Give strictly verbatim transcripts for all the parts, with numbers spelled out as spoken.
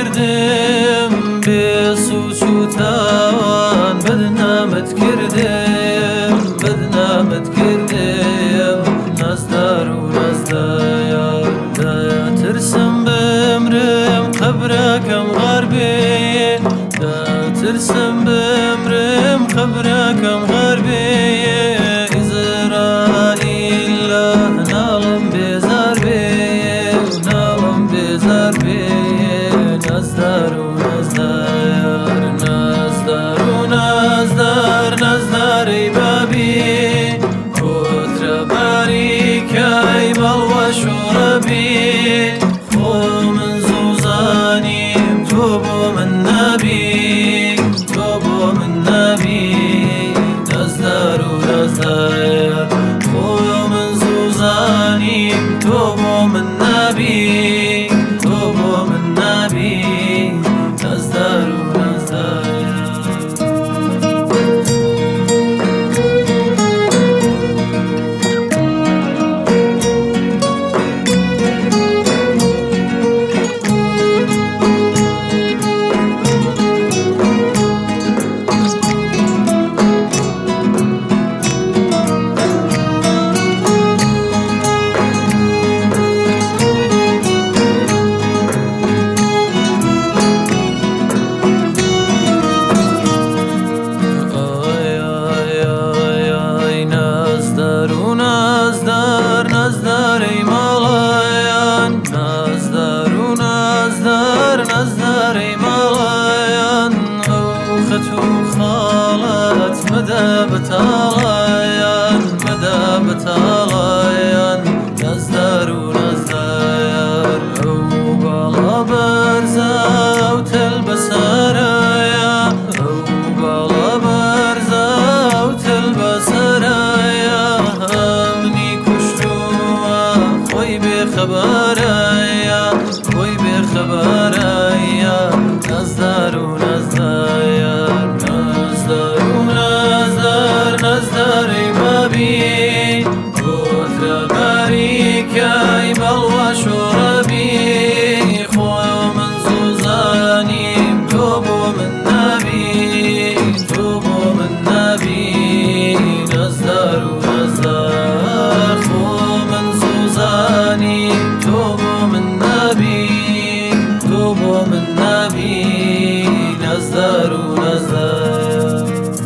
کردم بێ سوچ و تاوان بەدنامت کردم بەدنامت کردم نازدار و نازدار دایا ترسم بمرم قبرەکەم غار بێ دا ترسم بمرم قبرەکەم غار بێ ئیزرائیل ناڵم بێزار بێ ناڵم بێزار بێ نازدار و نازدار نازدار و نازدار نازدار ای بابی کۆترە باریکای بەڵوە شۆڕەبی خۆ من زوزانیم تۆ بۆ من نابی تۆ بۆ من نابی نازدار و نازدار خۆ من زوزانیم تۆ بۆ من نابی تۆ بۆ من نابی نازدار و نازدار نازدار نازدار ای ماڵایان نازدار و نازدار نازدار ای ماڵایان ئەو خەت و خاڵات مەدە بەتاڵایان مەدە بەتاڵایان نازدار و نازدار ئەو باڵا بەرزە ئەو تەل بەسەرایە ئەو باڵا بەرزە ئەو تەل بەسەرایە خبرایا کوئی بے خبرایا نازدار و نازدار نازدار و نازدار نازدار ای بابی کۆترە باریکای بەڵوە شۆڕەبی خۆ من زوزانیم تۆ بۆ من نابی تۆ بۆ من نابی نازدار و نازدار خۆ من زوزانیم تۆ بۆ من نابی تۆ بۆ من نابی نازدار و نازدار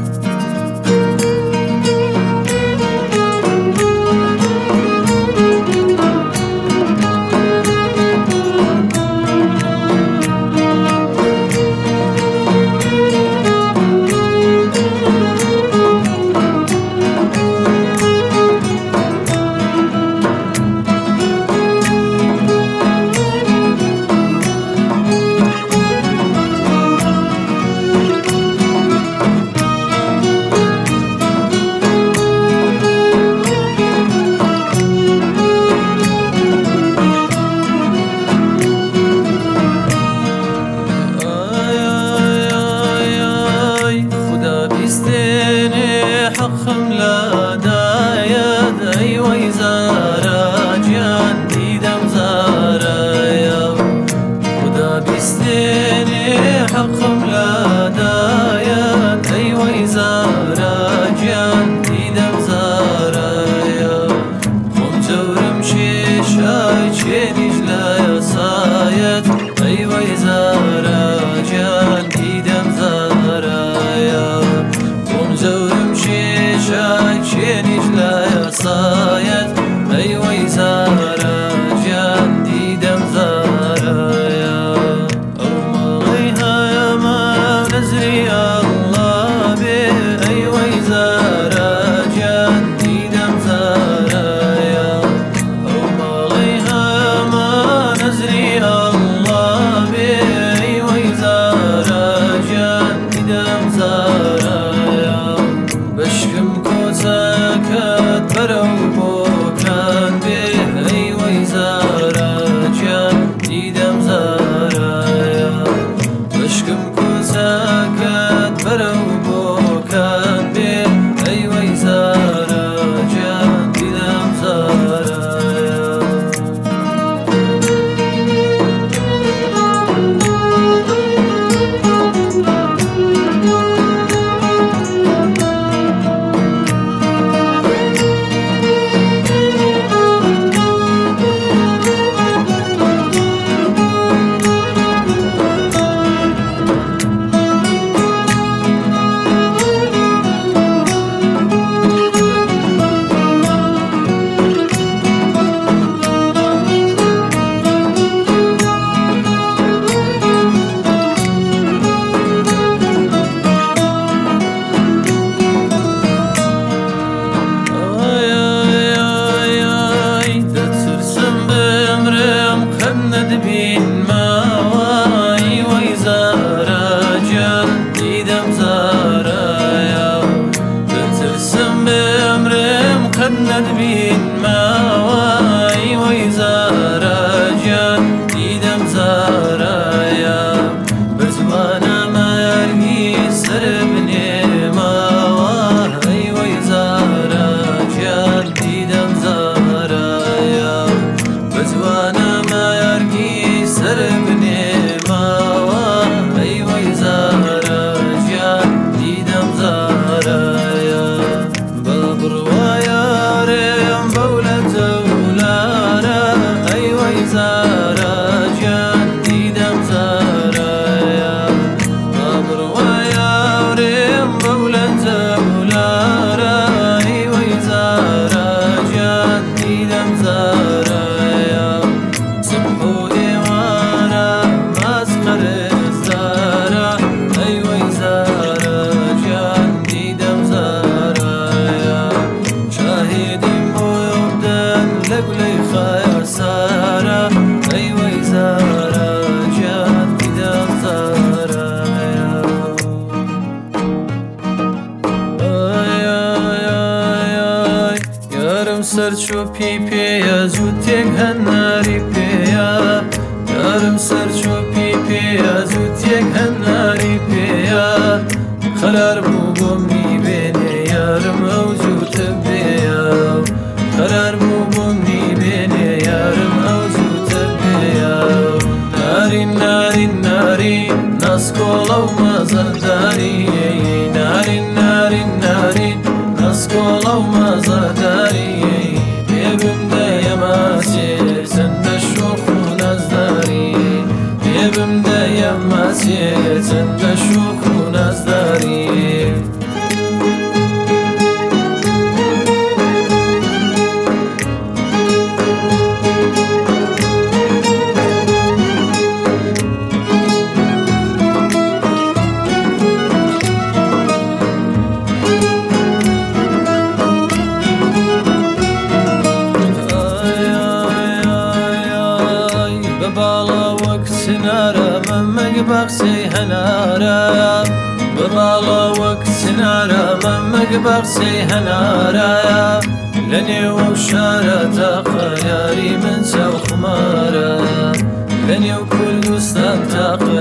حقم لا دايد أي ويزارا جان ديدم زارا خدا بيستيني حقم لا دايد أي ويزارا جان ديدم زارا خم جورم شيشاي چينيش لا يصايد أي ويزارا جان ديدم زارا خم جورم شيشاي چينيش لا يصايد أي ويزارا جان ديدم زارا أو ماليها يا ما نزري الله بي أي ويزارا جان ديدم زارا أو ماليها يا ما نزري الله بي أي ويزارا چۆپی پێیە زوو تێک هەناری پێیە یارم سەر چۆپی پێیە زوو تێک هەناری پێیە قەرار بوو بۆم نیبێنێ یارم ئەو زووتە بێیە قەرار بوو بۆم نیبێنێ یارم ئەو زووتە بێیە نارین نارین نارین ناسکۆڵە و مەزەداری نارین نارین نارین ناسکۆڵە و مەزەداری بێبم دەیەماسێ چەندە شۆخ و نازداری بێبم دەیەماسێ چەندە شۆخ و نازداری بەخسەی هەنارە بەباڵە وەک سنارە مەمەگ بەخسەی هەنارە لە نێو شارە تاقە یاری من چاو خمارە لە نێو کوردستان تاقە